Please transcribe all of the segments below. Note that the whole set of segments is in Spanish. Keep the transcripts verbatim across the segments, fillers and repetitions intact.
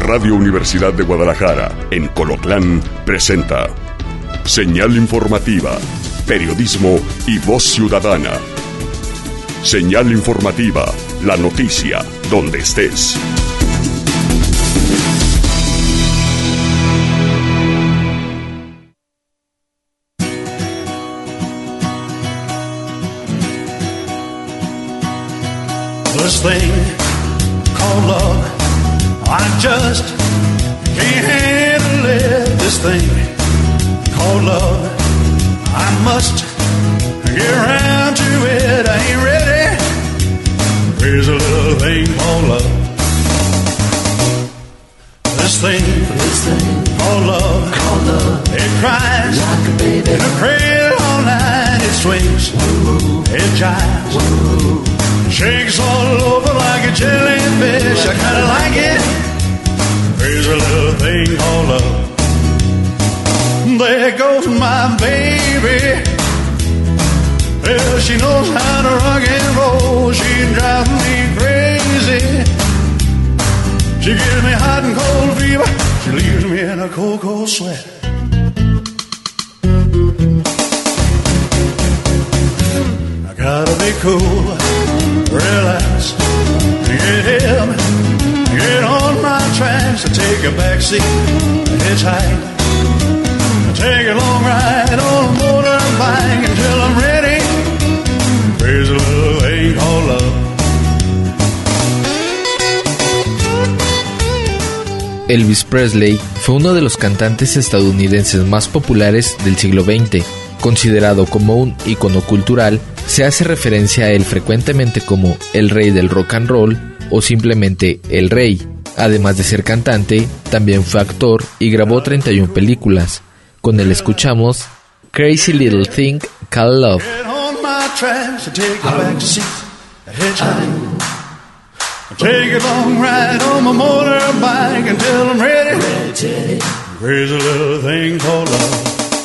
Radio Universidad de Guadalajara, en Colotlán, presenta Señal Informativa, periodismo y voz ciudadana. Señal Informativa, la noticia, donde estés. This thing called love, I just can't handle it. This thing called love, I must get around to it. I ain't ready. Here's a little thing called love. This thing, this thing called love, called love. It cries like a baby in a cradle all night. It swings, woo, it jives, woo, shakes all over like a jellyfish. I kinda like it. Here's a little thing called love. There goes my baby. Well, she knows how to rock and roll. She drives me crazy. She gives me hot and cold fever. She leaves me in a cold, cold sweat. I gotta be cool, relax, get him, get on my tracks. I take a backseat, hitchhike, I take a long ride on a motorbike until I'm ready. Here's a little thing called love. Elvis Presley fue uno de los cantantes estadounidenses más populares del siglo veinte. Considerado como un ícono cultural, se hace referencia a él frecuentemente como el rey del rock and roll o simplemente el rey. Además de ser cantante, también fue actor y grabó treinta y una películas. Con él escuchamos Crazy Little Thing Called Love. Take a long ride on my motorbike until I'm ready. Here's a little thing called love.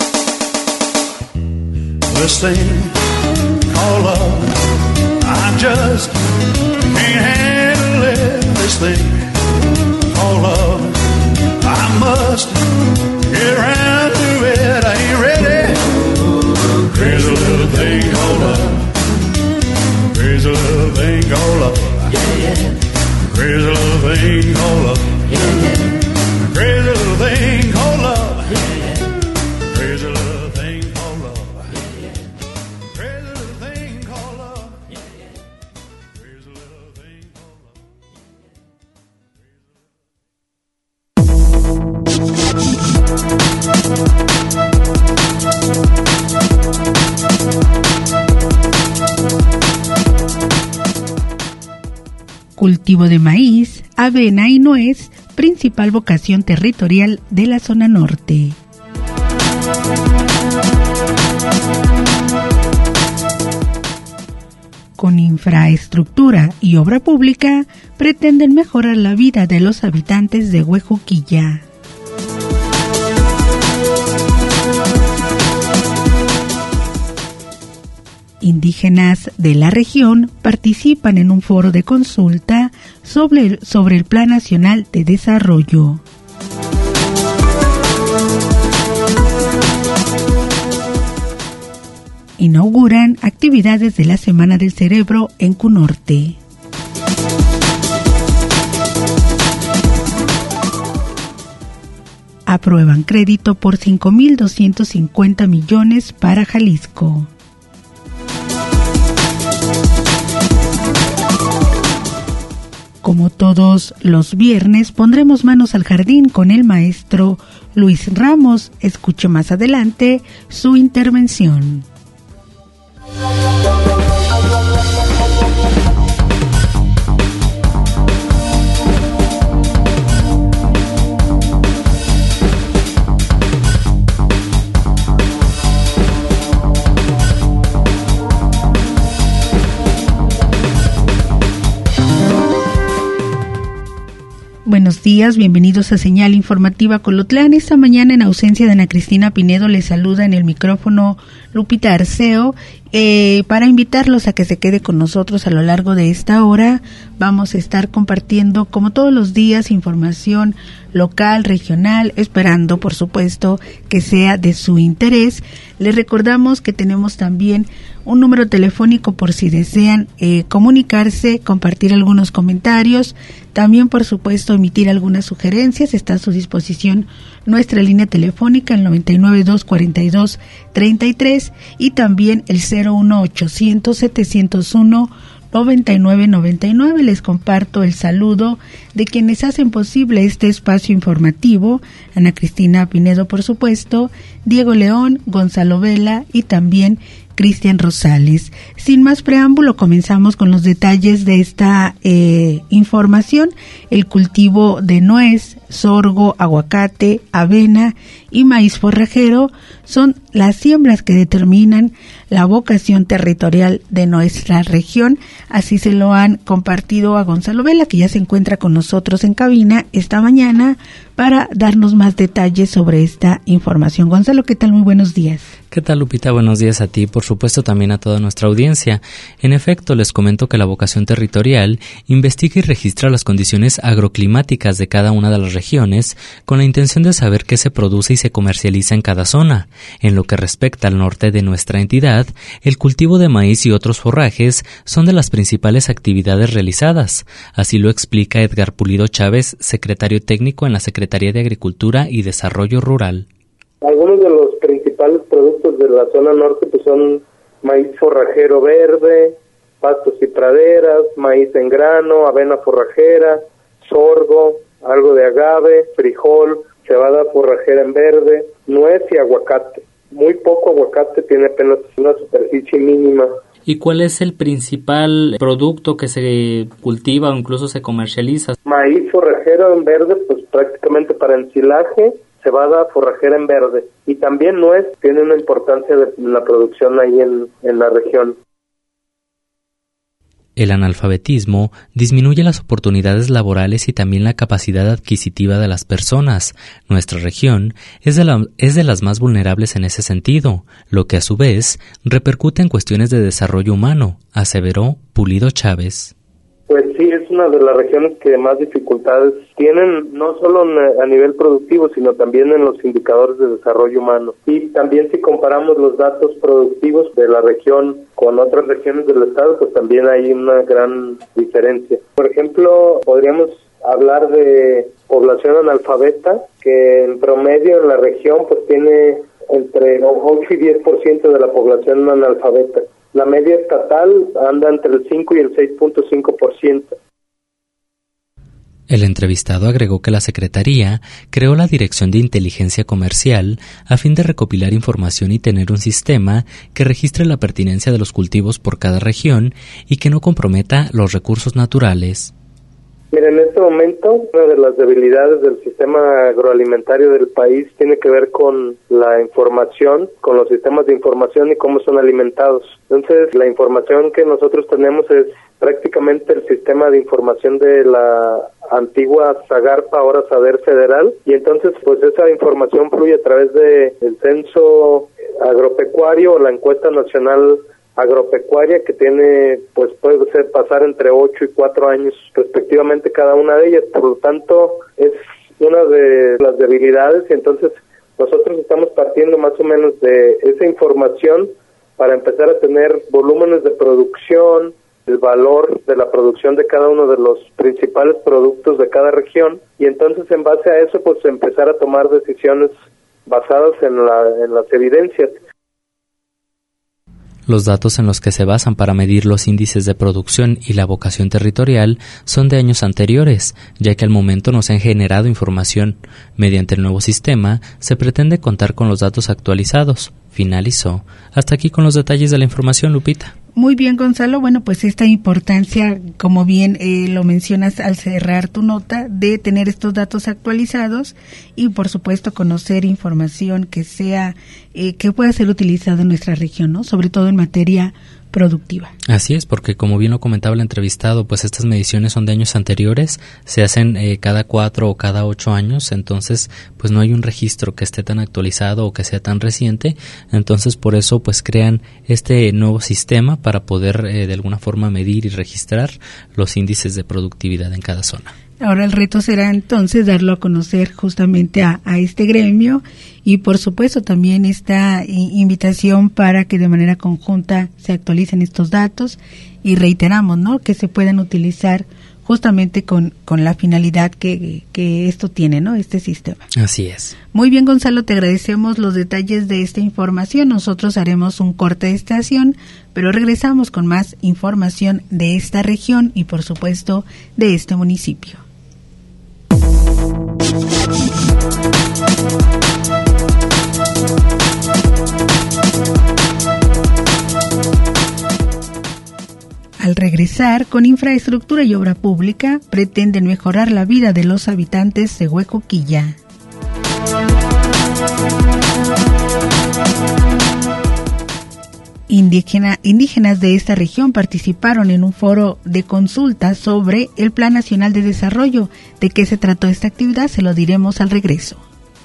This thing called love, I just can't handle it. This thing called love, I must get around to it. I ain't ready. Here's a little thing called love. Here's a little thing called love. Yeah, yeah. Crazy little thing called love. Yeah, yeah. Crazy little thing called love. Yeah, yeah. Crazy little thing called love. Yeah, yeah. Crazy little thing called love. Yeah, yeah. Crazy little thing called love. Cultivo de maíz, avena y nuez, principal vocación territorial de la zona norte. Con infraestructura y obra pública, pretenden mejorar la vida de los habitantes de Huejuquilla. Indígenas de la región participan en un foro de consulta sobre el, sobre el Plan Nacional de Desarrollo. Inauguran actividades de la Semana del Cerebro en Cunorte. Aprueban crédito por cinco mil doscientos cincuenta millones para Jalisco. Como todos los viernes, pondremos manos al jardín con el maestro Luis Ramos. Escuche más adelante su intervención. Buenos días, bienvenidos a Señal Informativa Colotlán. Esta mañana, en ausencia de Ana Cristina Pinedo, les saluda en el micrófono Lupita Arceo, eh, para invitarlos a que se quede con nosotros a lo largo de esta hora. Vamos a estar compartiendo, como todos los días, información local, regional, esperando, por supuesto, que sea de su interés. Les recordamos que tenemos también un número telefónico por si desean eh, comunicarse, compartir algunos comentarios, también, por supuesto, emitir algunas sugerencias. Está a su disposición nuestra línea telefónica, el noventa y nueve, dos cuarenta y dos, treinta y tres, y también el cero uno ochocientos, setecientos uno, noventa y nueve noventa y nueve. Les comparto el saludo de quienes hacen posible este espacio informativo: Ana Cristina Pinedo, por supuesto, Diego León, Gonzalo Vela y también Cristian Rosales. Sin más preámbulo, comenzamos con los detalles de esta eh, información. El cultivo de nuez, sorgo, aguacate, avena y maíz forrajero son las siembras que determinan la vocación territorial de nuestra región. Así se lo han compartido a Gonzalo Vela, que ya se encuentra con nosotros en cabina esta mañana para darnos más detalles sobre esta información. Gonzalo, ¿qué tal? Muy buenos días. ¿Qué tal, Lupita? Buenos días a ti, por supuesto también a toda nuestra audiencia. En efecto, les comento que la vocación territorial investiga y registra las condiciones agroclimáticas de cada una de las regiones con la intención de saber qué se produce y se comercializa en cada zona. En lo que respecta al norte de nuestra entidad, el cultivo de maíz y otros forrajes son de las principales actividades realizadas. Así lo explica Edgar Pulido Chávez, secretario técnico en la Secretaría de Agricultura y Desarrollo Rural. Algunos de los principales productos de la zona norte pues son maíz forrajero verde, pastos y praderas, maíz en grano, avena forrajera, sorgo, algo de agave, frijol, cebada forrajera en verde, nuez y aguacate. Muy poco aguacate, tiene apenas una superficie mínima. ¿Y cuál es el principal producto que se cultiva o incluso se comercializa? Maíz forrajero en verde, pues prácticamente para ensilaje, cebada forrajera en verde, y también nuez tiene una importancia de la producción ahí en, en la región. El analfabetismo disminuye las oportunidades laborales y también la capacidad adquisitiva de las personas. Nuestra región es de, la, es de las más vulnerables en ese sentido, lo que a su vez repercute en cuestiones de desarrollo humano, aseveró Pulido Chávez. Pues sí, es una de las regiones que más dificultades tienen, no solo a nivel productivo, sino también en los indicadores de desarrollo humano. Y también si comparamos los datos productivos de la región con otras regiones del estado, pues también hay una gran diferencia. Por ejemplo, podríamos hablar de población analfabeta, que en promedio en la región pues tiene entre ocho y diez por ciento de la población analfabeta. La media estatal anda entre el cinco y el seis punto cinco por ciento. El entrevistado agregó que la Secretaría creó la Dirección de Inteligencia Comercial a fin de recopilar información y tener un sistema que registre la pertinencia de los cultivos por cada región y que no comprometa los recursos naturales. Mira, en este momento, una de las debilidades del sistema agroalimentario del país tiene que ver con la información, con los sistemas de información y cómo son alimentados. Entonces, la información que nosotros tenemos es prácticamente el sistema de información de la antigua Zagarpa, ahora Sader Federal, y entonces, pues esa información fluye a través de el censo agropecuario o la encuesta nacional agropecuaria, que tiene, pues puede ser pasar entre ocho y cuatro años respectivamente cada una de ellas. Por lo tanto, es una de las debilidades, y entonces nosotros estamos partiendo más o menos de esa información para empezar a tener volúmenes de producción, el valor de la producción de cada uno de los principales productos de cada región, y entonces en base a eso pues empezar a tomar decisiones basadas en la en las evidencias. Los datos en los que se basan para medir los índices de producción y la vocación territorial son de años anteriores, ya que al momento no se han generado información. Mediante el nuevo sistema, se pretende contar con los datos actualizados. Finalizó. Hasta aquí con los detalles de la información, Lupita. Muy bien, Gonzalo. Bueno, pues esta importancia, como bien eh, lo mencionas al cerrar tu nota, de tener estos datos actualizados y, por supuesto, conocer información que sea, eh, que pueda ser utilizada en nuestra región, ¿no? Sobre todo en materia productiva. Así es, porque como bien lo comentaba el entrevistado, pues estas mediciones son de años anteriores, se hacen eh, cada cuatro o cada ocho años, entonces pues no hay un registro que esté tan actualizado o que sea tan reciente, entonces por eso pues crean este nuevo sistema para poder eh, de alguna forma medir y registrar los índices de productividad en cada zona. Ahora el reto será entonces darlo a conocer justamente a, a este gremio y por supuesto también esta invitación para que de manera conjunta se actualicen estos datos y reiteramos, ¿no?, que se puedan utilizar justamente con, con la finalidad que, que esto tiene, ¿no?, este sistema. Así es. Muy bien, Gonzalo, te agradecemos los detalles de esta información. Nosotros haremos un corte de estación, pero regresamos con más información de esta región y por supuesto de este municipio. Al regresar, con infraestructura y obra pública, pretenden mejorar la vida de los habitantes de Huejuquilla. Indígena, indígenas de esta región participaron en un foro de consulta sobre el Plan Nacional de Desarrollo. ¿De qué se trató esta actividad? Se lo diremos al regreso.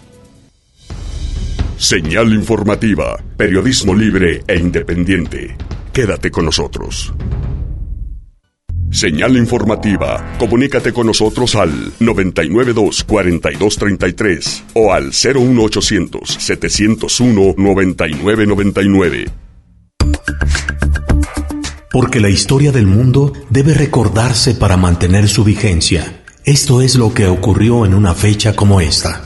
Señal informativa, periodismo libre e independiente. Quédate con nosotros. Señal informativa, comunícate con nosotros al noventa y nueve dos, cuarenta y dos treinta y tres o al cero uno ochocientos, setecientos uno, noventa y nueve noventa y nueve. Porque la historia del mundo debe recordarse para mantener su vigencia. Esto es lo que ocurrió en una fecha como esta.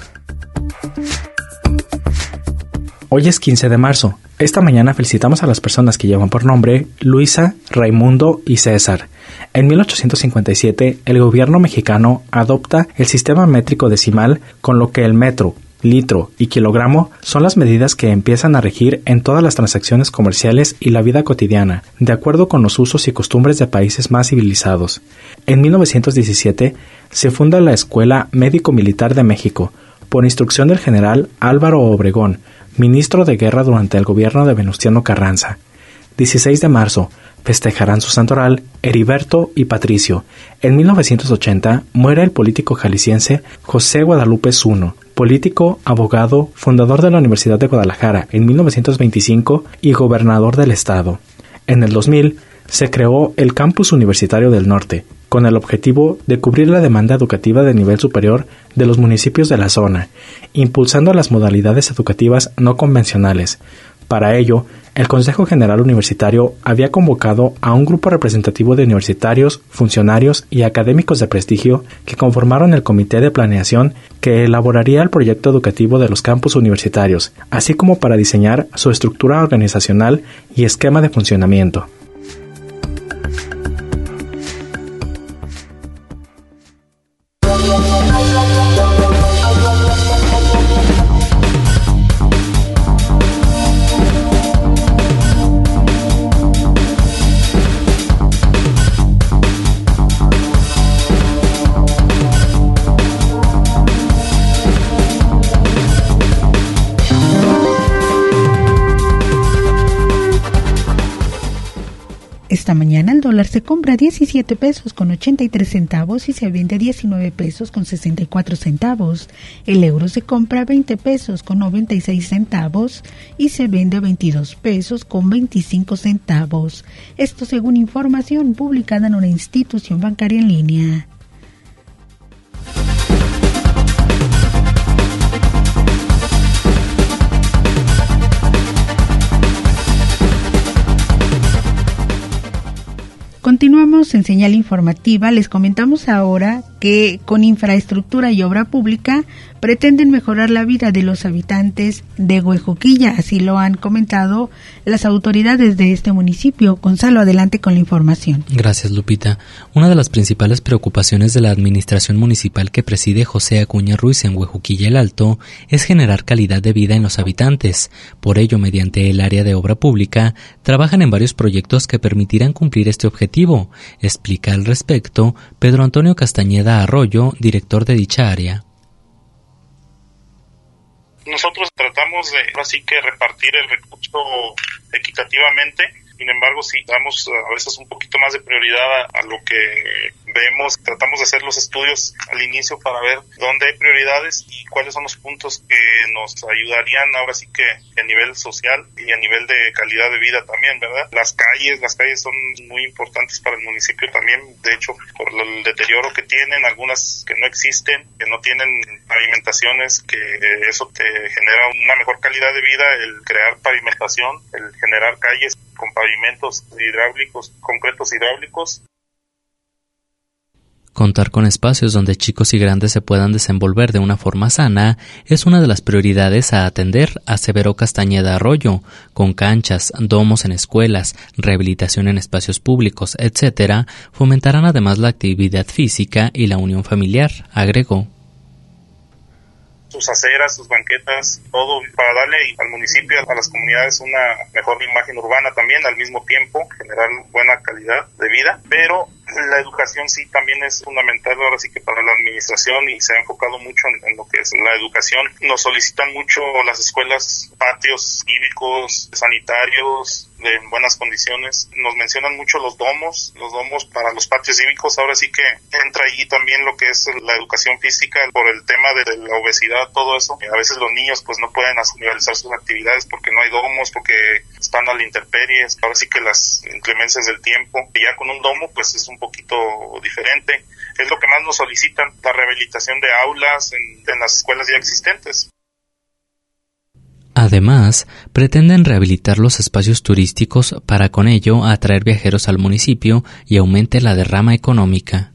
Hoy es quince de marzo. Esta mañana felicitamos a las personas que llevan por nombre Luisa, Raimundo y César. En mil ochocientos cincuenta y siete, el gobierno mexicano adopta el sistema métrico decimal, con lo que el metro, litro y kilogramo son las medidas que empiezan a regir en todas las transacciones comerciales y la vida cotidiana, de acuerdo con los usos y costumbres de países más civilizados. En mil novecientos diecisiete se funda la Escuela Médico-Militar de México, por instrucción del general Álvaro Obregón, ministro de Guerra durante el gobierno de Venustiano Carranza. dieciséis de marzo, festejarán su santoral Heriberto y Patricio. En mil novecientos ochenta muere el político jalisciense José Guadalupe Zuno, político, abogado, fundador de la Universidad de Guadalajara en mil novecientos veinticinco y gobernador del estado. En el dos mil se creó el Campus Universitario del Norte, con el objetivo de cubrir la demanda educativa de nivel superior de los municipios de la zona, impulsando las modalidades educativas no convencionales. Para ello, el Consejo General Universitario había convocado a un grupo representativo de universitarios, funcionarios y académicos de prestigio que conformaron el Comité de Planeación que elaboraría el proyecto educativo de los campus universitarios, así como para diseñar su estructura organizacional y esquema de funcionamiento. Esta mañana el dólar se compra a diecisiete pesos con ochenta y tres centavos y se vende a diecinueve pesos con sesenta y cuatro centavos. El euro se compra a veinte pesos con noventa y seis centavos y se vende a veintidós pesos con veinticinco centavos. Esto según información publicada en una institución bancaria en línea. Continuamos en señal informativa. Les comentamos ahora que con infraestructura y obra pública pretenden mejorar la vida de los habitantes de Huejuquilla. Así lo han comentado las autoridades de este municipio. Gonzalo, adelante con la información. Gracias, Lupita. Una de las principales preocupaciones de la administración municipal que preside José Acuña Ruiz en Huejuquilla el Alto es generar calidad de vida en los habitantes. Por ello, mediante el área de obra pública, trabajan en varios proyectos que permitirán cumplir este objetivo, explica al respecto Pedro Antonio Castañeda Arroyo, director de dicha área. Nosotros tratamos de así que repartir el recurso equitativamente Sin embargo, sí damos a veces un poquito más de prioridad a, a lo que vemos. Tratamos de hacer los estudios al inicio para ver dónde hay prioridades y cuáles son los puntos que nos ayudarían ahora sí que a nivel social y a nivel de calidad de vida también, ¿verdad? Las calles, las calles son muy importantes para el municipio también, de hecho, por el deterioro que tienen, algunas que no existen, que no tienen pavimentaciones, que eso te genera una mejor calidad de vida, el crear pavimentación, el generar calles con pavimentos hidráulicos, concretos hidráulicos. Contar con espacios donde chicos y grandes se puedan desenvolver de una forma sana es una de las prioridades a atender, aseveró Castañeda Arroyo. Con canchas, domos en escuelas, rehabilitación en espacios públicos, etcétera, fomentarán además la actividad física y la unión familiar, agregó. Sus aceras, sus banquetas, todo para darle al municipio, a las comunidades una mejor imagen urbana también, al mismo tiempo generar buena calidad de vida, pero la educación sí también es fundamental ahora sí que para la administración y se ha enfocado mucho en, en lo que es la educación. Nos solicitan mucho las escuelas, patios cívicos, sanitarios, de en buenas condiciones. Nos mencionan mucho los domos, los domos para los patios cívicos. Ahora sí que entra allí también lo que es la educación física por el tema de la obesidad, todo eso. A veces los niños pues no pueden realizar sus actividades porque no hay domos, porque están a la intemperie. Ahora sí que las inclemencias del tiempo. Y ya con un domo pues es un poquito diferente. Es lo que más nos solicitan, la rehabilitación de aulas en, en las escuelas ya existentes. Además, pretenden rehabilitar los espacios turísticos para con ello atraer viajeros al municipio y aumente la derrama económica.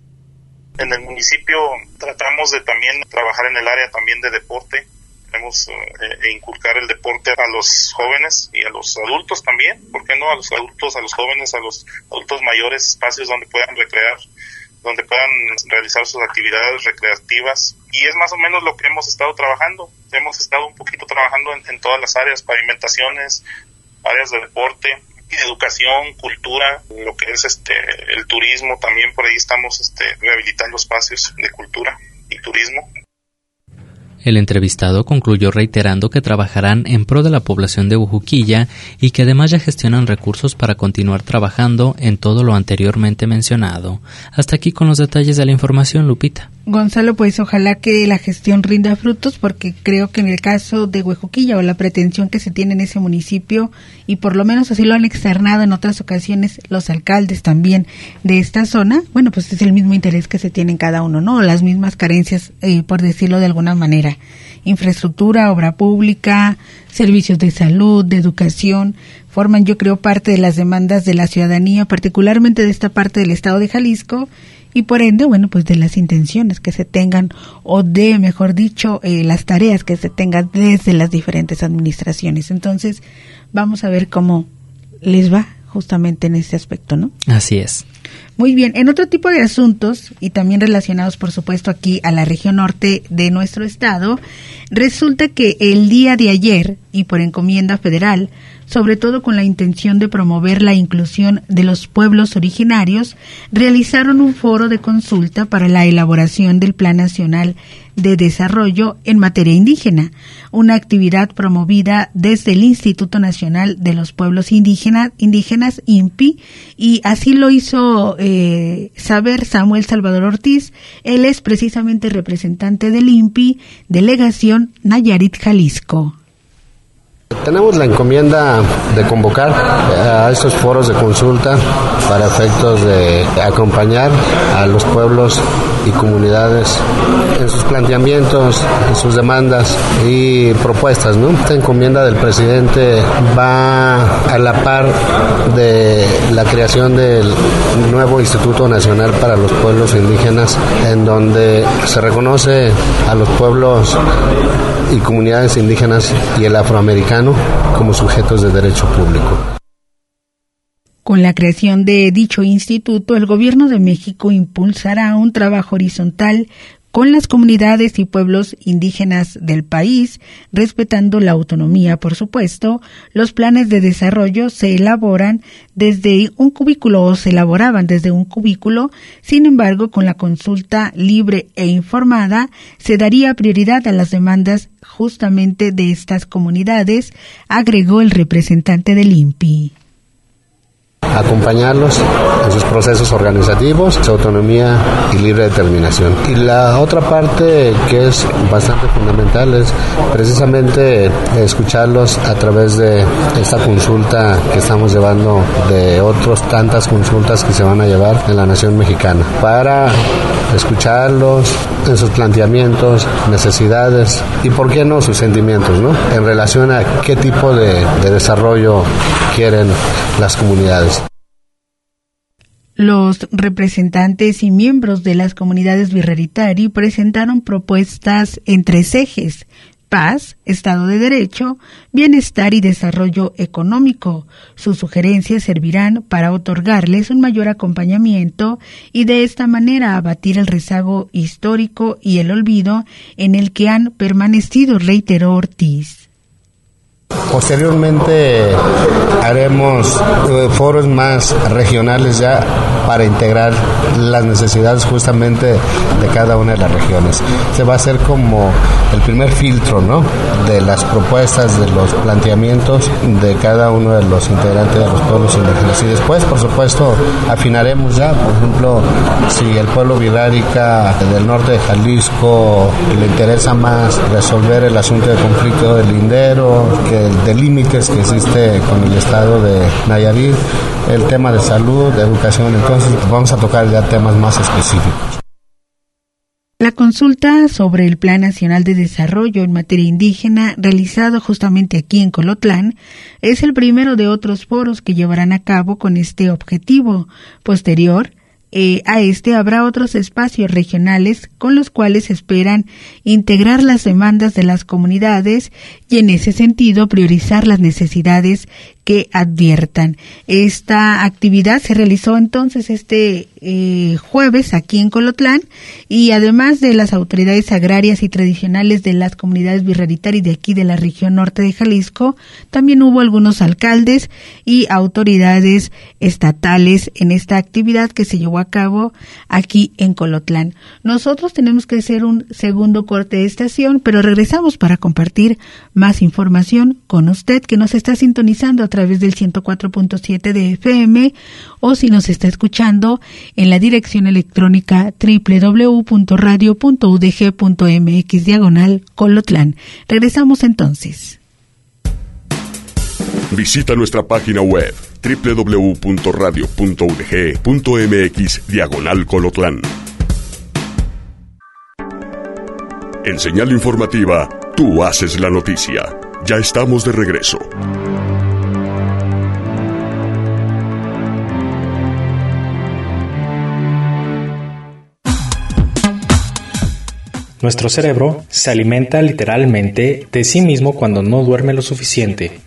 En el municipio tratamos de también trabajar en el área también de deporte. Queremos eh, inculcar el deporte a los jóvenes y a los adultos también. ¿Por qué no? A los adultos, a los jóvenes, a los adultos mayores, espacios donde puedan recrear, donde puedan realizar sus actividades recreativas. Y es más o menos lo que hemos estado trabajando. Hemos estado un poquito trabajando en, en todas las áreas, pavimentaciones, áreas de deporte, educación, cultura, lo que es este el turismo también. Por ahí estamos este, rehabilitando espacios de cultura y turismo. El entrevistado concluyó reiterando que trabajarán en pro de la población de Ujuquilla y que además ya gestionan recursos para continuar trabajando en todo lo anteriormente mencionado. Hasta aquí con los detalles de la información, Lupita. Gonzalo, pues ojalá que la gestión rinda frutos, porque creo que en el caso de Huejuquilla o la pretensión que se tiene en ese municipio, y por lo menos así lo han externado en otras ocasiones los alcaldes también de esta zona, bueno, pues es el mismo interés que se tiene en cada uno, ¿no? Las mismas carencias, eh, por decirlo de alguna manera. Infraestructura, obra pública, servicios de salud, de educación, forman yo creo parte de las demandas de la ciudadanía, particularmente de esta parte del estado de Jalisco, y por ende, bueno, pues de las intenciones que se tengan, o de, mejor dicho, eh, las tareas que se tengan desde las diferentes administraciones. Entonces, vamos a ver cómo les va justamente en este aspecto, ¿no? Así es. Muy bien, en otro tipo de asuntos, y también relacionados, por supuesto, aquí a la región norte de nuestro estado, resulta que el día de ayer, y por encomienda federal, sobre todo con la intención de promover la inclusión de los pueblos originarios, realizaron un foro de consulta para la elaboración del Plan Nacional de Desarrollo en materia indígena, una actividad promovida desde el Instituto Nacional de los Pueblos Indígenas, indígenas I N P I, y así lo hizo eh, saber Samuel Salvador Ortiz. Él es precisamente representante del I N P I, delegación Nayarit, Jalisco. Tenemos la encomienda de convocar a estos foros de consulta para efectos de acompañar a los pueblos y comunidades en sus planteamientos, en sus demandas y propuestas, ¿no? Esta encomienda del presidente va a la par de la creación del nuevo Instituto Nacional para los Pueblos Indígenas, en donde se reconoce a los pueblos y comunidades indígenas y el afroamericano como sujetos de derecho público. Con la creación de dicho instituto, el Gobierno de México impulsará un trabajo horizontal con las comunidades y pueblos indígenas del país, respetando la autonomía, por supuesto. Los planes de desarrollo se elaboran desde un cubículo o se elaboraban desde un cubículo. Sin embargo, con la consulta libre e informada, se daría prioridad a las demandas justamente de estas comunidades, agregó el representante del I N P I. acompañarlos en sus procesos organizativos, su autonomía y libre determinación. Y la otra parte que es bastante fundamental es precisamente escucharlos a través de esta consulta que estamos llevando, de otras tantas consultas que se van a llevar en la nación mexicana, para escucharlos en sus planteamientos, necesidades y por qué no sus sentimientos, ¿no? En relación a qué tipo de, de desarrollo quieren las comunidades. Los representantes y miembros de las comunidades Birreritari presentaron propuestas en tres ejes: paz, Estado de Derecho, bienestar y desarrollo económico. Sus sugerencias servirán para otorgarles un mayor acompañamiento y de esta manera abatir el rezago histórico y el olvido en el que han permanecido, reiteró Ortiz. Posteriormente haremos eh, foros más regionales ya para integrar las necesidades justamente de cada una de las regiones. Se va a hacer como el primer filtro, ¿no?, de las propuestas, de los planteamientos de cada uno de los integrantes de los pueblos indígenas. Y después, por supuesto, afinaremos ya, por ejemplo, si el pueblo birrárica del norte de Jalisco le interesa más resolver el asunto del conflicto del lindero, que de límites que existe con el estado de Nayarit, el tema de salud, de educación, entonces vamos a tocar ya temas más específicos. La consulta sobre el Plan Nacional de Desarrollo en materia indígena, realizado justamente aquí en Colotlán, es el primero de otros foros que llevarán a cabo con este objetivo. Posterior Eh, a este habrá otros espacios regionales con los cuales esperan integrar las demandas de las comunidades y en ese sentido priorizar las necesidades que adviertan. Esta actividad se realizó entonces este eh, jueves aquí en Colotlán, y además de las autoridades agrarias y tradicionales de las comunidades birreritari de aquí de la región norte de Jalisco, también hubo algunos alcaldes y autoridades estatales en esta actividad que se llevó a cabo aquí en Colotlán. Nosotros tenemos que hacer un segundo corte de estación, pero regresamos para compartir más información con usted que nos está sintonizando a través del ciento cuatro punto siete de F M, o si nos está escuchando en la dirección electrónica doble u doble u doble u punto radio punto u d g punto m x diagonal Colotlán. Regresamos entonces. Visita nuestra página web doble u doble u doble u punto radio punto u d g punto m x diagonal Colotlán. En Señal Informativa, tú haces la noticia. Ya estamos de regreso. Nuestro cerebro se alimenta literalmente de sí mismo cuando no duerme lo suficiente.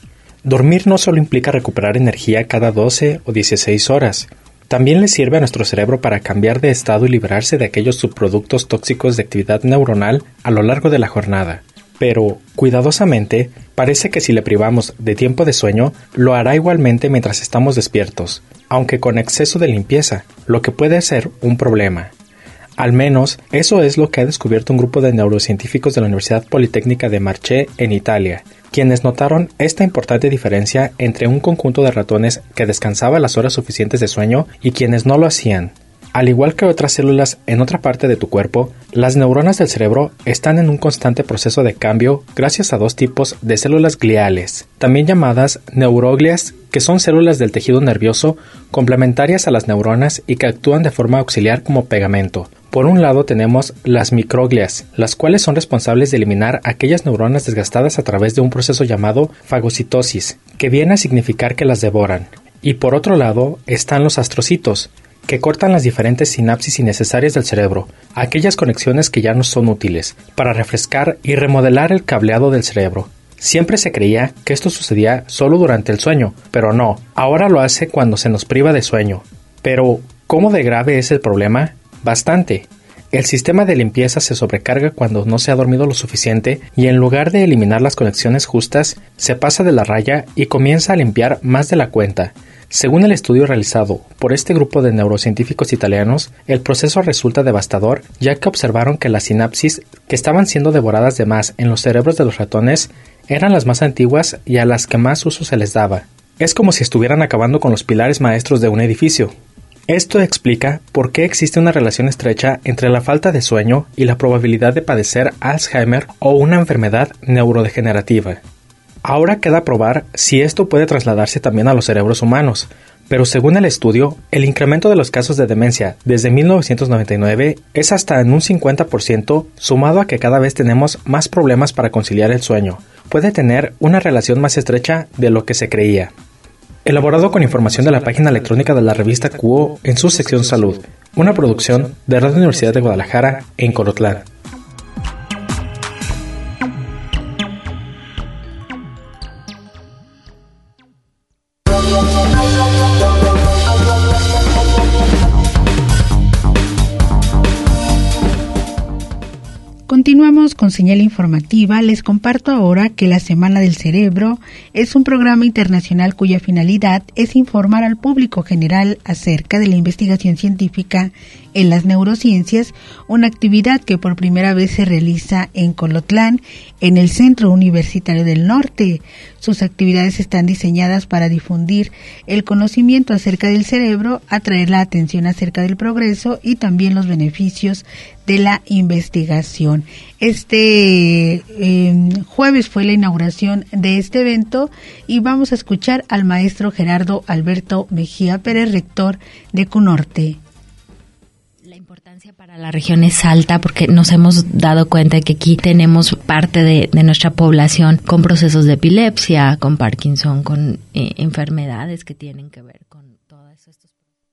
Dormir no solo implica recuperar energía cada doce o dieciséis horas, también le sirve a nuestro cerebro para cambiar de estado y liberarse de aquellos subproductos tóxicos de actividad neuronal a lo largo de la jornada. Pero, cuidadosamente, parece que si le privamos de tiempo de sueño, lo hará igualmente mientras estamos despiertos, aunque con exceso de limpieza, lo que puede ser un problema. Al menos, eso es lo que ha descubierto un grupo de neurocientíficos de la Universidad Politécnica de Marche en Italia, quienes notaron esta importante diferencia entre un conjunto de ratones que descansaba las horas suficientes de sueño y quienes no lo hacían. Al igual que otras células en otra parte de tu cuerpo, las neuronas del cerebro están en un constante proceso de cambio gracias a dos tipos de células gliales, también llamadas neuroglias, que son células del tejido nervioso complementarias a las neuronas y que actúan de forma auxiliar como pegamento. Por un lado tenemos las microglias, las cuales son responsables de eliminar aquellas neuronas desgastadas a través de un proceso llamado fagocitosis, que viene a significar que las devoran. Y por otro lado están los astrocitos, que cortan las diferentes sinapsis innecesarias del cerebro, aquellas conexiones que ya no son útiles, para refrescar y remodelar el cableado del cerebro. Siempre se creía que esto sucedía solo durante el sueño, pero no, ahora lo hace cuando se nos priva de sueño. Pero, ¿cómo de grave es el problema? Bastante. El sistema de limpieza se sobrecarga cuando no se ha dormido lo suficiente y en lugar de eliminar las conexiones justas, se pasa de la raya y comienza a limpiar más de la cuenta. Según el estudio realizado por este grupo de neurocientíficos italianos, el proceso resulta devastador, ya que observaron que las sinapsis que estaban siendo devoradas de más en los cerebros de los ratones eran las más antiguas y a las que más uso se les daba. Es como si estuvieran acabando con los pilares maestros de un edificio. Esto explica por qué existe una relación estrecha entre la falta de sueño y la probabilidad de padecer Alzheimer o una enfermedad neurodegenerativa. Ahora queda probar si esto puede trasladarse también a los cerebros humanos, pero según el estudio, el incremento de los casos de demencia desde mil novecientos noventa y nueve es hasta en un cincuenta por ciento, sumado a que cada vez tenemos más problemas para conciliar el sueño. Puede tener una relación más estrecha de lo que se creía. Elaborado con información de la página electrónica de la revista Cuo en su sección Salud, una producción de Radio Universidad de Guadalajara en Colotlán. Continuamos con señal informativa. Les comparto ahora que la Semana del Cerebro es un programa internacional cuya finalidad es informar al público general acerca de la investigación científica en las neurociencias, una actividad que por primera vez se realiza en Colotlán, en el Centro Universitario del Norte. Sus actividades están diseñadas para difundir el conocimiento acerca del cerebro, atraer la atención acerca del progreso y también los beneficios de la investigación. Este eh, jueves fue la inauguración de este evento y vamos a escuchar al maestro Gerardo Alberto Mejía Pérez, rector de CUNORTE. La importancia para la región es alta porque nos hemos dado cuenta de que aquí tenemos parte de, de nuestra población con procesos de epilepsia, con Parkinson, con eh, enfermedades que tienen que ver con todos estos.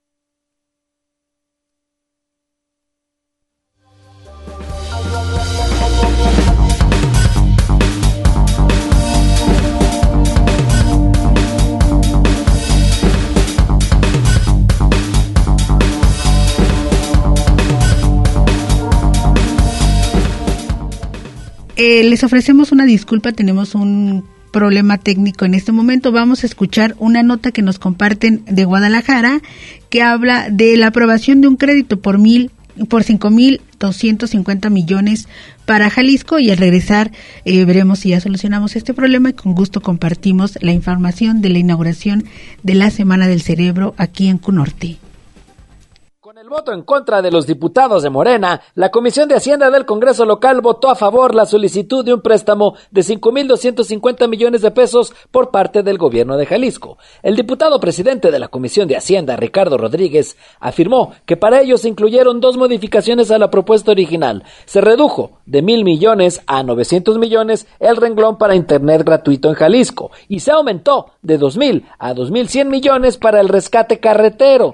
Eh, les ofrecemos una disculpa, tenemos un problema técnico en este momento. Vamos a escuchar una nota que nos comparten de Guadalajara que habla de la aprobación de un crédito por mil por cinco mil doscientos cincuenta millones para Jalisco, y al regresar eh, veremos si ya solucionamos este problema y con gusto compartimos la información de la inauguración de la Semana del Cerebro aquí en CUNORTE. Con el voto en contra de los diputados de Morena, la Comisión de Hacienda del Congreso local votó a favor la solicitud de un préstamo de cinco mil doscientos cincuenta millones de pesos por parte del gobierno de Jalisco. El diputado presidente de la Comisión de Hacienda, Ricardo Rodríguez, afirmó que para ello se incluyeron dos modificaciones a la propuesta original. Se redujo de mil millones a novecientos millones el renglón para internet gratuito en Jalisco y se aumentó de dos mil a dos mil cien millones para el rescate carretero.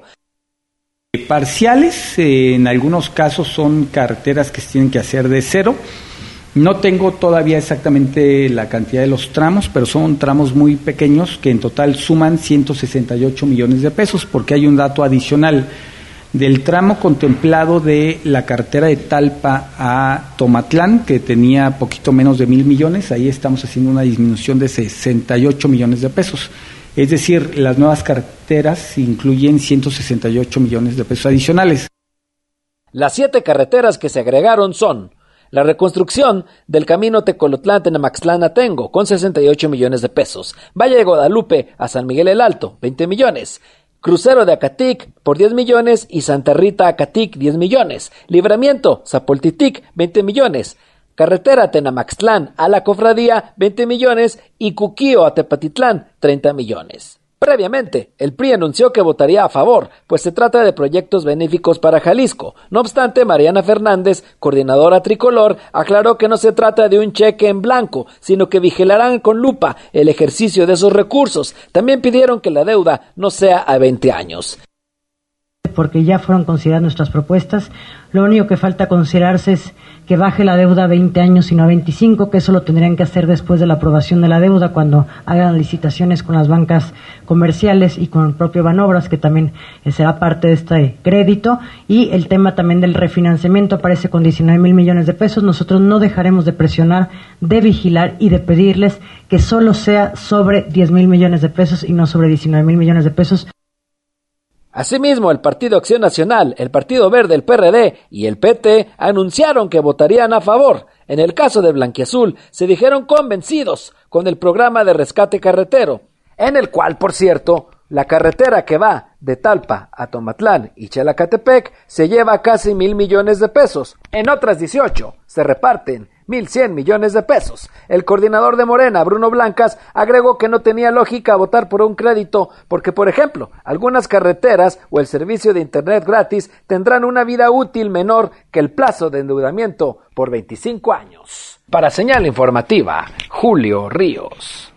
Parciales, eh, en algunos casos son carreteras que se tienen que hacer de cero. No tengo todavía exactamente la cantidad de los tramos, pero son tramos muy pequeños que en total suman ciento sesenta y ocho millones de pesos, porque hay un dato adicional del tramo contemplado de la carretera de Talpa a Tomatlán, que tenía poquito menos de mil millones. Ahí estamos haciendo una disminución de sesenta y ocho millones de pesos. Es decir, las nuevas carreteras incluyen ciento sesenta y ocho millones de pesos adicionales. Las siete carreteras que se agregaron son la reconstrucción del camino Tecolotlán-Tenamaxtlán-Atengo, con sesenta y ocho millones de pesos. Valle de Guadalupe a San Miguel el Alto, veinte millones. Crucero de Acatic por diez millones y Santa Rita Acatic, diez millones. Libramiento Zapoltitic, veinte millones. Carretera Tenamaxtlán a la Cofradía, veinte millones, y Cuquío a Tepatitlán, treinta millones. Previamente, el P R I anunció que votaría a favor, pues se trata de proyectos benéficos para Jalisco. No obstante, Mariana Fernández, coordinadora tricolor, aclaró que no se trata de un cheque en blanco, sino que vigilarán con lupa el ejercicio de esos recursos. También pidieron que la deuda no sea a veinte años. Porque ya fueron consideradas nuestras propuestas. Lo único que falta considerarse es que baje la deuda a veinte años y no a veinticinco, que eso lo tendrían que hacer después de la aprobación de la deuda, cuando hagan licitaciones con las bancas comerciales y con el propio Banobras, que también será parte de este crédito. Y el tema también del refinanciamiento aparece con diecinueve mil millones de pesos. Nosotros no dejaremos de presionar, de vigilar y de pedirles que solo sea sobre diez mil millones de pesos y no sobre diecinueve mil millones de pesos. Asimismo, el Partido Acción Nacional, el Partido Verde, el P R D y el P T anunciaron que votarían a favor. En el caso de Blanquiazul, se dijeron convencidos con el programa de rescate carretero. en el cual, por cierto, la carretera que va de Talpa a Tomatlán y Chalacatepec se lleva casi mil millones de pesos. En otras dieciocho se reparten mil cien millones de pesos. El coordinador de Morena, Bruno Blancas, agregó que no tenía lógica votar por un crédito porque, por ejemplo, algunas carreteras o el servicio de internet gratis tendrán una vida útil menor que el plazo de endeudamiento por veinticinco años. Para Señal Informativa, Julio Ríos.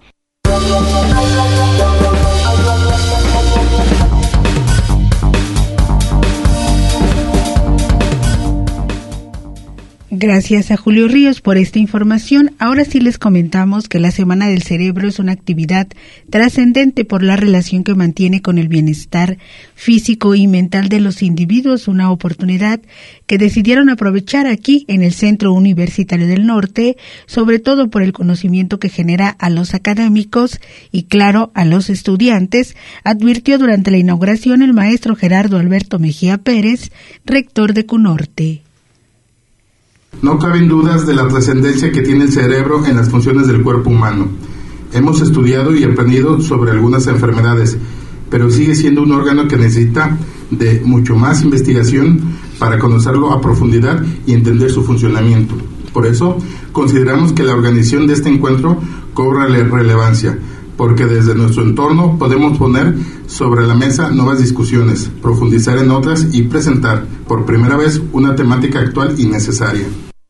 Gracias a Julio Ríos por esta información. Ahora sí les comentamos que la Semana del Cerebro es una actividad trascendente por la relación que mantiene con el bienestar físico y mental de los individuos, una oportunidad que decidieron aprovechar aquí en el Centro Universitario del Norte, sobre todo por el conocimiento que genera a los académicos y, claro, a los estudiantes, advirtió durante la inauguración el maestro Gerardo Alberto Mejía Pérez, rector de CUNORTE. No caben dudas de la trascendencia que tiene el cerebro en las funciones del cuerpo humano. Hemos estudiado y aprendido sobre algunas enfermedades, pero sigue siendo un órgano que necesita de mucho más investigación para conocerlo a profundidad y entender su funcionamiento. Por eso, consideramos que la organización de este encuentro cobra relevancia, porque desde nuestro entorno podemos poner sobre la mesa nuevas discusiones, profundizar en otras y presentar por primera vez una temática actual y necesaria.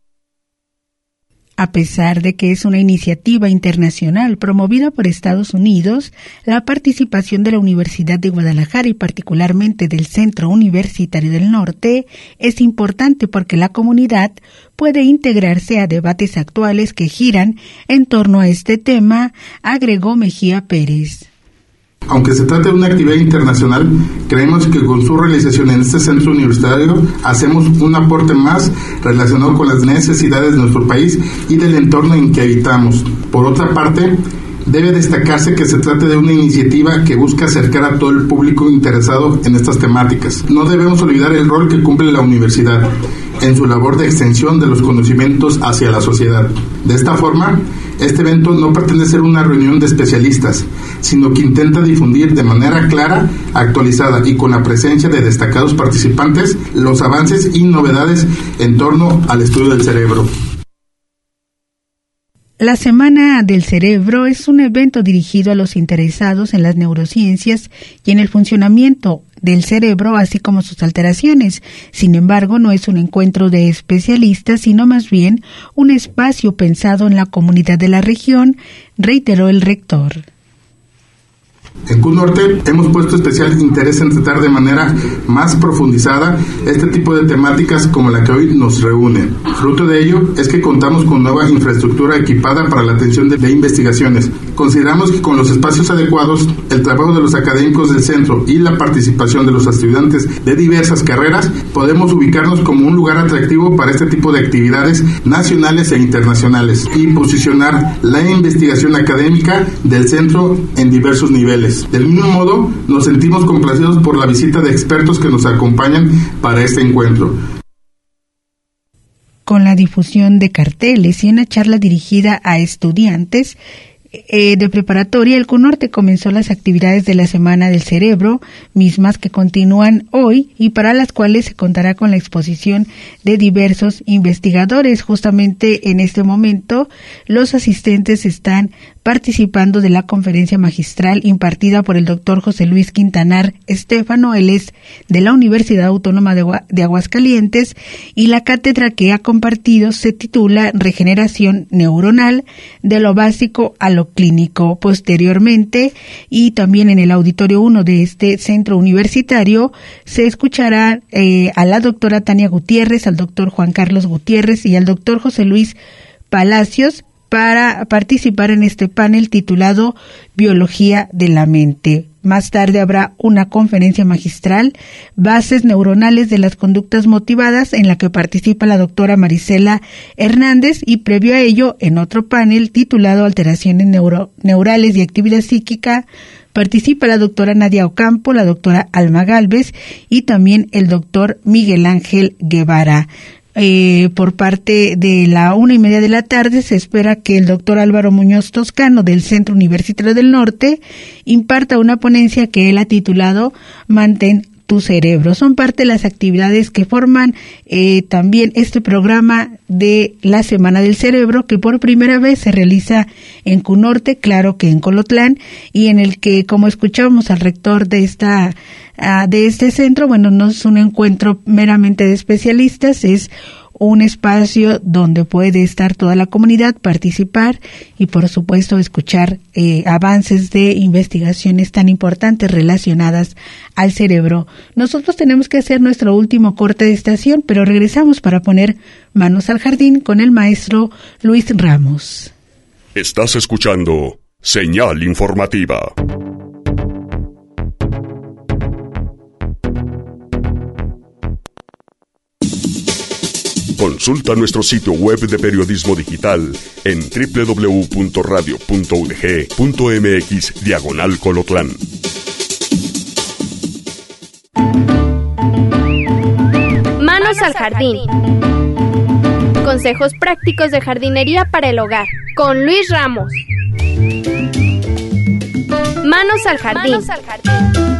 A pesar de que es una iniciativa internacional promovida por Estados Unidos, la participación de la Universidad de Guadalajara y particularmente del Centro Universitario del Norte es importante porque la comunidad puede integrarse a debates actuales que giran en torno a este tema, agregó Mejía Pérez. Aunque se trate de una actividad internacional, creemos que con su realización en este centro universitario hacemos un aporte más relacionado con las necesidades de nuestro país y del entorno en que habitamos. Por otra parte, debe destacarse que se trata de una iniciativa que busca acercar a todo el público interesado en estas temáticas. No debemos olvidar el rol que cumple la universidad en su labor de extensión de los conocimientos hacia la sociedad. De esta forma, este evento no pretende ser una reunión de especialistas, sino que intenta difundir de manera clara, actualizada y con la presencia de destacados participantes los avances y novedades en torno al estudio del cerebro. La Semana del Cerebro es un evento dirigido a los interesados en las neurociencias y en el funcionamiento del cerebro, así como sus alteraciones. Sin embargo, no es un encuentro de especialistas, sino más bien un espacio pensado en la comunidad de la región, reiteró el rector. En CUNORTE hemos puesto especial interés en tratar de manera más profundizada este tipo de temáticas como la que hoy nos reúne. Fruto de ello es que contamos con nueva infraestructura equipada para la atención de, de investigaciones. Consideramos que con los espacios adecuados, el trabajo de los académicos del centro y la participación de los estudiantes de diversas carreras, podemos ubicarnos como un lugar atractivo para este tipo de actividades nacionales e internacionales y posicionar la investigación académica del centro en diversos niveles. Del mismo modo, nos sentimos complacidos por la visita de expertos que nos acompañan para este encuentro. Con la difusión de carteles y una charla dirigida a estudiantes eh, de preparatoria, el CUNORTE comenzó las actividades de la Semana del Cerebro, mismas que continúan hoy y para las cuales se contará con la exposición de diversos investigadores. Justamente en este momento, los asistentes están participando de la conferencia magistral impartida por el doctor José Luis Quintanar Estéfano. Él es de la Universidad Autónoma de, Agua, de Aguascalientes, y la cátedra que ha compartido se titula Regeneración Neuronal de lo básico a lo clínico. Posteriormente, y también en el auditorio uno de este centro universitario, se escuchará eh, a la doctora Tania Gutiérrez, al doctor Juan Carlos Gutiérrez y al doctor José Luis Palacios para participar en este panel titulado Biología de la Mente. Más tarde habrá una conferencia magistral, Bases Neuronales de las Conductas Motivadas, en la que participa la doctora Marisela Hernández, y previo a ello, en otro panel titulado Alteraciones neuro- Neurales y Actividad Psíquica, participa la doctora Nadia Ocampo, la doctora Alma Gálvez y también el doctor Miguel Ángel Guevara. eh, por parte de la una y media de la tarde se espera que el doctor Álvaro Muñoz Toscano del Centro Universitario del Norte imparta una ponencia que él ha titulado Mantén tu cerebro. Son parte de las actividades que forman eh, también este programa de la Semana del Cerebro, que por primera vez se realiza en Cunorte, claro que en Colotlán, y en el que, como escuchamos al rector de esta uh, de este centro, bueno, no es un encuentro meramente de especialistas, es un espacio donde puede estar toda la comunidad, participar y por supuesto escuchar eh, avances de investigaciones tan importantes relacionadas al cerebro. Nosotros tenemos que hacer nuestro último corte de estación, pero regresamos para poner manos al jardín con el maestro Luis Ramos. Estás escuchando Señal Informativa. Consulta nuestro sitio web de periodismo digital en doble u doble u doble u punto radio punto u d g punto m x diagonal Colotlán. Manos al jardín. Consejos prácticos de jardinería para el hogar con Luis Ramos. Manos al jardín. Manos al jardín.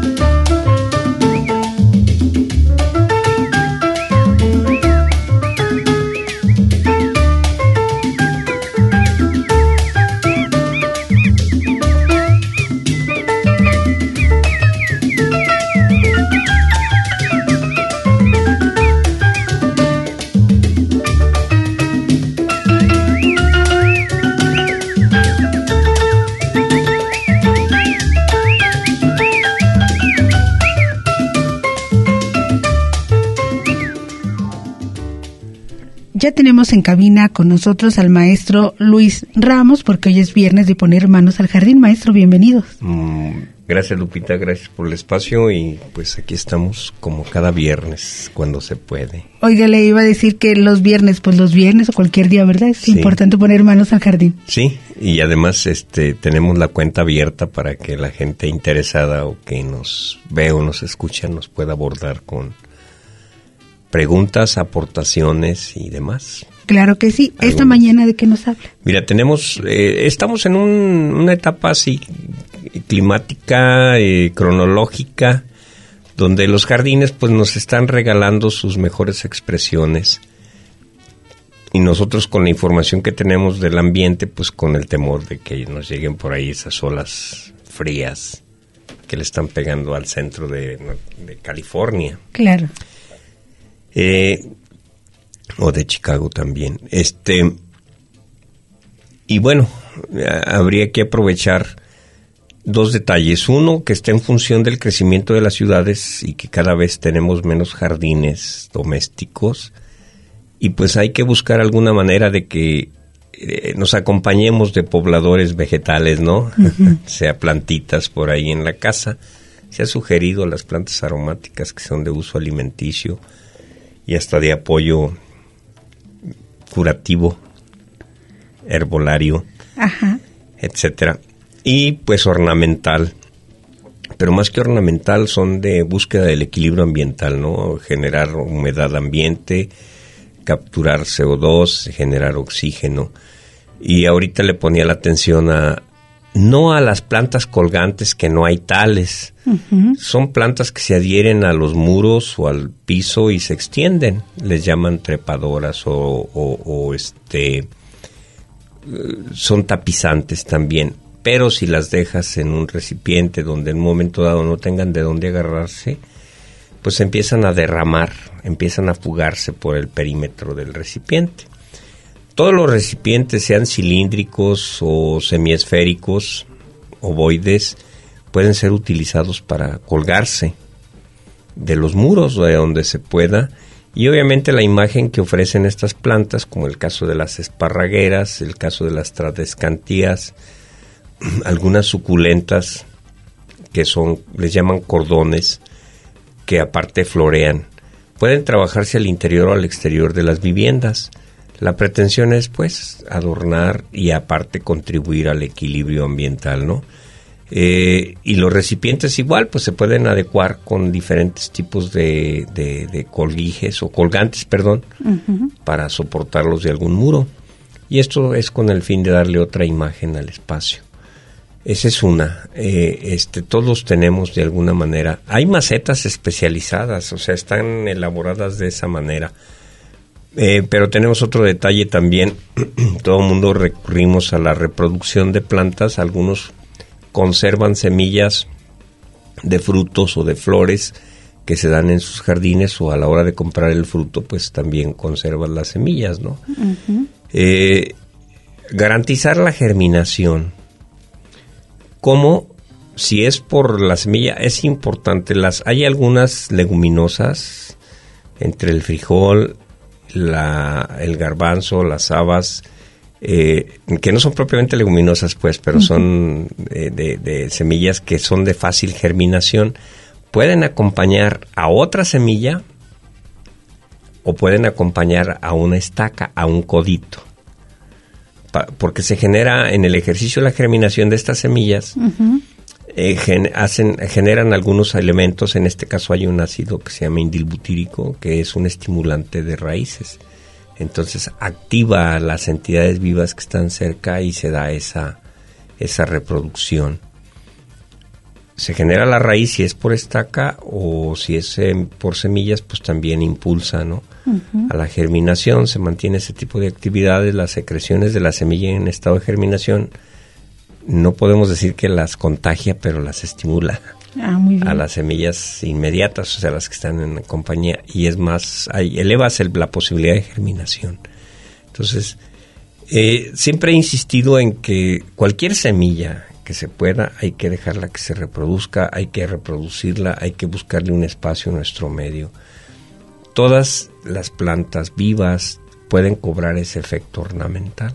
Ya tenemos en cabina con nosotros al maestro Luis Ramos, porque hoy es viernes de poner manos al jardín. Maestro, bienvenidos. Mm, gracias, Lupita, gracias por el espacio y pues aquí estamos como cada viernes, cuando se puede. Oiga, le iba a decir que los viernes, pues los viernes o cualquier día, ¿verdad? Es sí. importante poner manos al jardín. Sí, y además este tenemos la cuenta abierta para que la gente interesada o que nos ve o nos escucha nos pueda abordar con preguntas, aportaciones y demás. Claro que sí. Esta mañana, ¿de qué nos habla? Mira, tenemos, eh, estamos en un, una etapa así climática, eh, cronológica, donde los jardines pues nos están regalando sus mejores expresiones y nosotros con la información que tenemos del ambiente, pues con el temor de que nos lleguen por ahí esas olas frías que le están pegando al centro de, de California. Claro. Eh, o de Chicago también. Este y bueno, habría que aprovechar dos detalles. Uno, que está en función del crecimiento de las ciudades y que cada vez tenemos menos jardines domésticos y pues hay que buscar alguna manera de que eh, nos acompañemos de pobladores vegetales, ¿no? Uh-huh. Sea plantitas por ahí en la casa. Se ha sugerido las plantas aromáticas que son de uso alimenticio y hasta de apoyo curativo, herbolario, Ajá. etcétera. Y pues ornamental, pero más que ornamental son de búsqueda del equilibrio ambiental, ¿no? Generar humedad ambiente, capturar C O dos, generar oxígeno. Y ahorita le ponía la atención a no a las plantas colgantes, que no hay tales. Uh-huh. Son plantas que se adhieren a los muros o al piso y se extienden. Les llaman trepadoras o, o, o este son tapizantes también. Pero si las dejas en un recipiente donde en un momento dado no tengan de dónde agarrarse, pues empiezan a derramar, empiezan a fugarse por el perímetro del recipiente. Todos los recipientes, sean cilíndricos o semiesféricos, ovoides, pueden ser utilizados para colgarse de los muros de donde se pueda. Y obviamente la imagen que ofrecen estas plantas, como el caso de las esparragueras, el caso de las tradescantías, algunas suculentas que son, les llaman cordones, que aparte florean, pueden trabajarse al interior o al exterior de las viviendas. La pretensión es, pues, adornar y aparte contribuir al equilibrio ambiental, ¿no? Eh, y los recipientes igual, pues se pueden adecuar con diferentes tipos de, de, de colguijes o colgantes, perdón, uh-huh. para soportarlos de algún muro. Y esto es con el fin de darle otra imagen al espacio. Esa es una. Eh, este, todos tenemos de alguna manera. Hay macetas especializadas, o sea, están elaboradas de esa manera. Eh, pero tenemos otro detalle también. Todo el mundo recurrimos a la reproducción de plantas. Algunos conservan semillas de frutos o de flores que se dan en sus jardines, o a la hora de comprar el fruto, pues también conservan las semillas, ¿no? Uh-huh. Eh, garantizar la germinación. Como si es por la semilla, es importante. Las, hay algunas leguminosas, entre el frijol, la, el garbanzo, las habas, eh, que no son propiamente leguminosas, pues, pero uh-huh. son eh, de, de semillas que son de fácil germinación. Pueden acompañar a otra semilla o pueden acompañar a una estaca, a un codito. Pa- porque se genera en el ejercicio de la germinación de estas semillas, uh-huh. eh, gen- hacen, generan algunos elementos. En este caso hay un ácido que se llama indilbutírico, que es un estimulante de raíces. Entonces activa a las entidades vivas que están cerca y se da esa, esa reproducción. Se genera la raíz si es por estaca, o si es eh, por semillas, pues también impulsa, ¿no? Uh-huh. A la germinación. Se mantiene ese tipo de actividades. Las secreciones de la semilla en estado de germinación, no podemos decir que las contagia, pero las estimula. Ah, muy bien. A las semillas inmediatas, o sea, las que están en compañía, y es más, hay, elevas el, la posibilidad de germinación. Entonces, eh, siempre he insistido en que cualquier semilla que se pueda, hay que dejarla que se reproduzca, hay que reproducirla, hay que buscarle un espacio en nuestro medio. Todas las plantas vivas pueden cobrar ese efecto ornamental.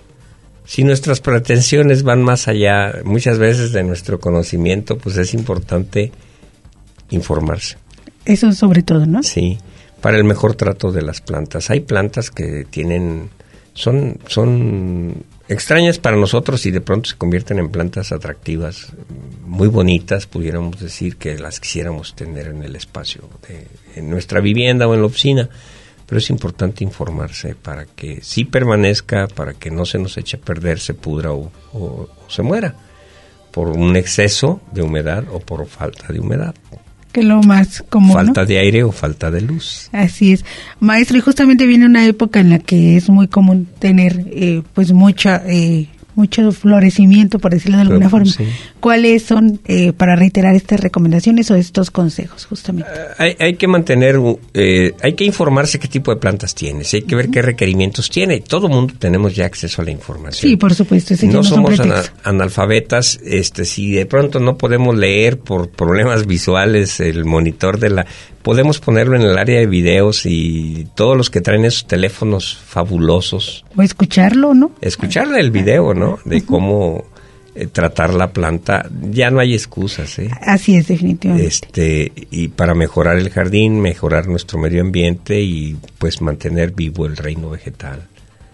Si nuestras pretensiones van más allá, muchas veces, de nuestro conocimiento, pues es importante informarse. Eso sobre todo, ¿no? Sí, para el mejor trato de las plantas. Hay plantas que tienen, son, son extrañas para nosotros y de pronto se convierten en plantas atractivas, muy bonitas, pudiéramos decir, que las quisiéramos tener en el espacio, de, en nuestra vivienda o en la oficina. Pero es importante informarse para que sí permanezca, para que no se nos eche a perder, se pudra o, o, o se muera por un exceso de humedad o por falta de humedad. Que lo más común, falta ¿no? de aire o falta de luz. Así es, maestro, y justamente viene una época en la que es muy común tener eh, pues mucha eh, mucho florecimiento, por decirlo de alguna Pero, forma. sí. ¿Cuáles son, eh, para reiterar estas recomendaciones o estos consejos, justamente? Uh, hay, hay que mantener, eh, hay que informarse qué tipo de plantas tienes, hay que ver uh-huh. qué requerimientos tiene. Todo el mundo tenemos ya acceso a la información. Sí, por supuesto. No, no somos ana- analfabetas. Este, si de pronto no podemos leer por problemas visuales el monitor de la... Podemos ponerlo en el área de videos, y todos los que traen esos teléfonos fabulosos. O escucharlo, ¿no? Escucharle el video, ¿no? De uh-huh. cómo eh, tratar la planta. Ya no hay excusas, ¿eh? Así es, definitivamente. Este, y para mejorar el jardín, mejorar nuestro medio ambiente y pues mantener vivo el reino vegetal.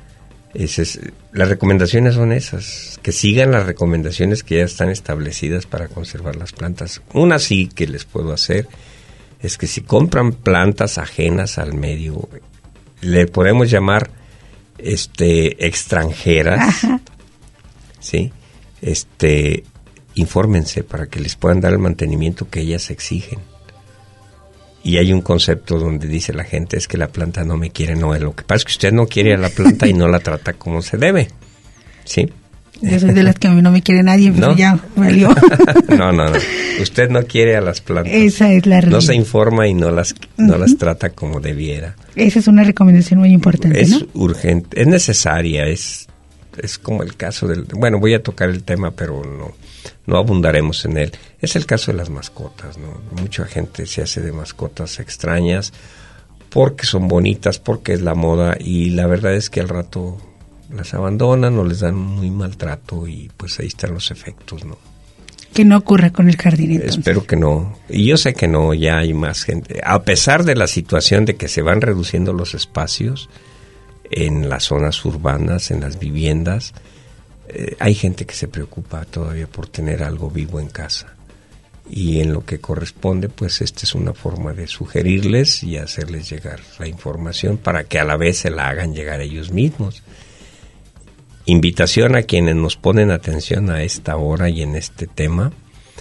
Ese es, las recomendaciones son esas, que sigan las recomendaciones que ya están establecidas para conservar las plantas. Una sí que les puedo hacer es que si compran plantas ajenas al medio, le podemos llamar este extranjeras, Ajá. ¿sí? Este, infórmense para que les puedan dar el mantenimiento que ellas exigen. Y hay un concepto donde dice la gente, es que la planta no me quiere. No, lo que pasa es que usted no quiere a la planta y no la trata como se debe, ¿sí? Yo soy de las que a mí no me quiere nadie, pero ¿no? Ya valió. no, no, no. Usted no quiere a las plantas. Esa es la realidad. No se informa y no las no uh-huh. las trata como debiera. Esa es una recomendación muy importante, es ¿no? Es urgente, es necesaria, es es como el caso del... Bueno, voy a tocar el tema, pero no no abundaremos en él. Es el caso de las mascotas, ¿no? Mucha gente se hace de mascotas extrañas porque son bonitas, porque es la moda, y la verdad es que al rato las abandonan o les dan muy maltrato, y pues ahí están los efectos, ¿no? Que no ocurra con el jardín, entonces. Espero que no. Y yo sé que no, ya hay más gente. A pesar de la situación de que se van reduciendo los espacios en las zonas urbanas, en las viviendas, eh, hay gente que se preocupa todavía por tener algo vivo en casa. Y en lo que corresponde, pues esta es una forma de sugerirles y hacerles llegar la información para que a la vez se la hagan llegar ellos mismos. Invitación a quienes nos ponen atención a esta hora y en este tema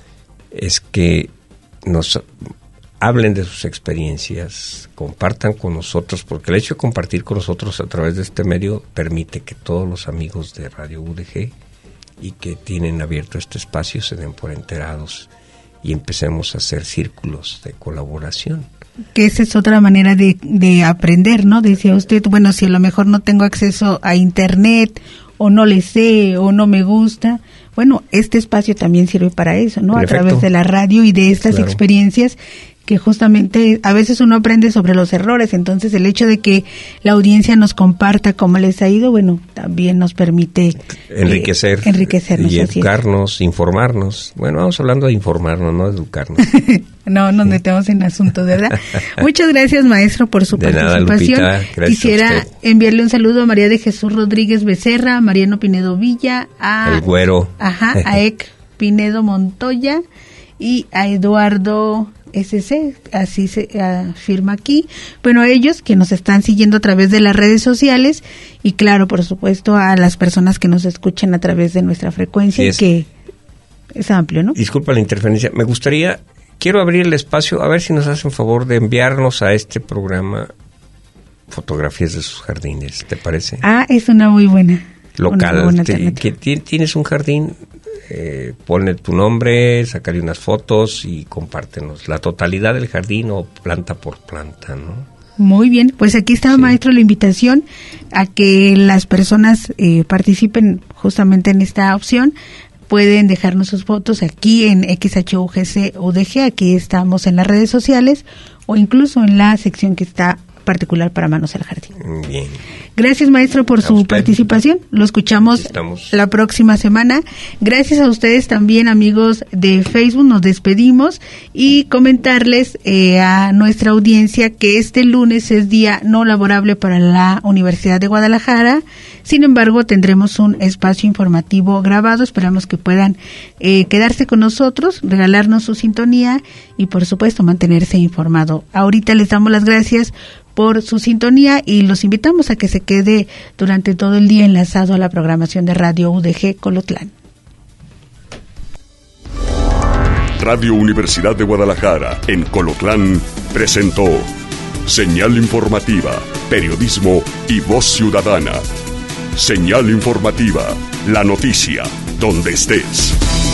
es que nos hablen de sus experiencias, compartan con nosotros, porque el hecho de compartir con nosotros a través de este medio permite que todos los amigos de Radio U D G y que tienen abierto este espacio se den por enterados y empecemos a hacer círculos de colaboración. Que esa es otra manera de, de aprender, ¿no? Decía usted, bueno, si a lo mejor no tengo acceso a internet o no le sé o no me gusta, bueno, este espacio también sirve para eso, ¿no? A través de la radio y de estas claro. experiencias que justamente a veces uno aprende sobre los errores, entonces el hecho de que la audiencia nos comparta cómo les ha ido, bueno, también nos permite enriquecer, eh, enriquecernos y educarnos, informarnos. Bueno, vamos hablando de informarnos, no de educarnos. No nos metemos en asuntos, ¿verdad? Muchas gracias, maestro, por su de participación. Nada, Lupita, quisiera enviarle un saludo a María de Jesús Rodríguez Becerra, a Mariano Pinedo Villa, a El Güero, ajá, a Ek Pinedo Montoya y a Eduardo S C, así se afirma aquí. Bueno, ellos que nos están siguiendo a través de las redes sociales y claro, por supuesto, a las personas que nos escuchan a través de nuestra frecuencia, sí, es, que es amplio, ¿no? Disculpa la interferencia, me gustaría, quiero abrir el espacio, a ver si nos hacen favor de enviarnos a este programa fotografías de sus jardines, ¿te parece? Ah, es una muy buena. Local, una buena te, que tienes un jardín, eh, ponle tu nombre, sacarle unas fotos y compártenos la totalidad del jardín o planta por planta, ¿no? Muy bien, pues aquí está, sí. maestro, la invitación a que las personas eh, participen justamente en esta opción. Pueden dejarnos sus fotos aquí en X H U G C U D G, aquí estamos en las redes sociales o incluso en la sección que está particular para Manos al Jardín. Bien. Gracias, maestro, por a su usted. participación. Lo escuchamos Estamos. la próxima semana. Gracias a ustedes también, amigos de Facebook. Nos despedimos y comentarles eh, a nuestra audiencia que este lunes es día no laborable para la Universidad de Guadalajara. Sin embargo, tendremos un espacio informativo grabado. Esperamos que puedan eh, quedarse con nosotros, regalarnos su sintonía y, por supuesto, mantenerse informado. Ahorita les damos las gracias por su sintonía y los invitamos a que se quede durante todo el día enlazado a la programación de Radio U D G Colotlán. Radio Universidad de Guadalajara en Colotlán presentó Señal Informativa, Periodismo y Voz Ciudadana. Señal Informativa, la noticia, donde estés.